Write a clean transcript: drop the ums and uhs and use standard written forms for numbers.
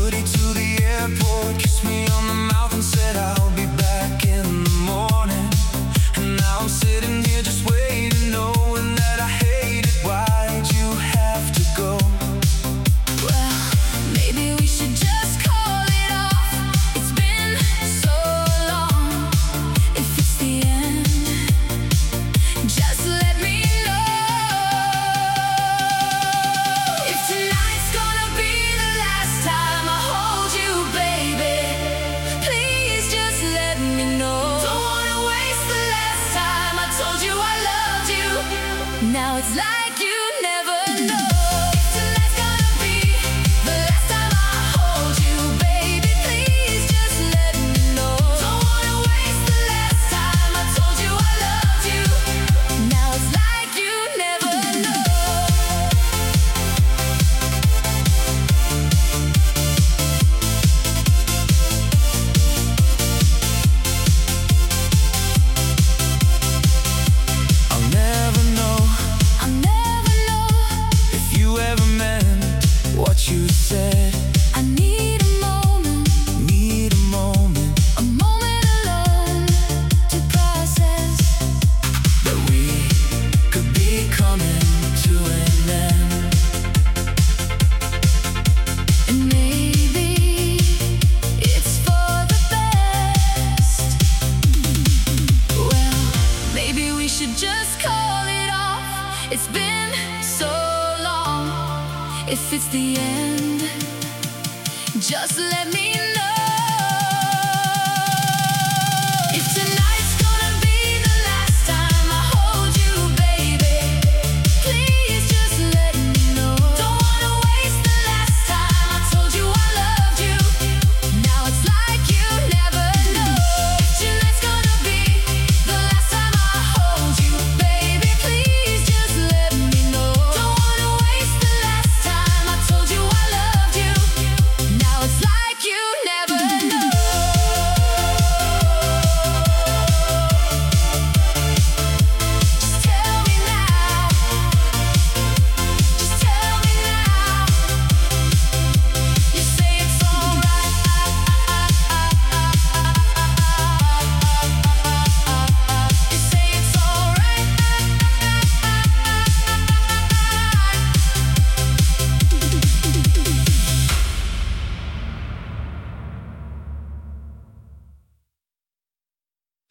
hoodie to the airport, kissed me on the mouth and said I'll be back in the morning. And now I'm sitting here just waiting, knowing that I hate it. Why'd you have to go? Well, maybe we should just call it off. It's been so long. If it's the end, just let me know. If tonight's gonna be the last time I hold you, baby, please just let me know. Don't wanna waste the last time I told you I loved you. Now it's like you never know. If tonight's gonna be the last time I hold you, baby, please just let me know. Don't wanna waste the last time I told you I loved you. Now it's like you never know. I'll never know I'll never know. if you ever meant what you said. I need a moment alone to process. That we could be coming to an end. And maybe it's for the best. Well, maybe we should just call it off. It's been so long. If it's the end, just let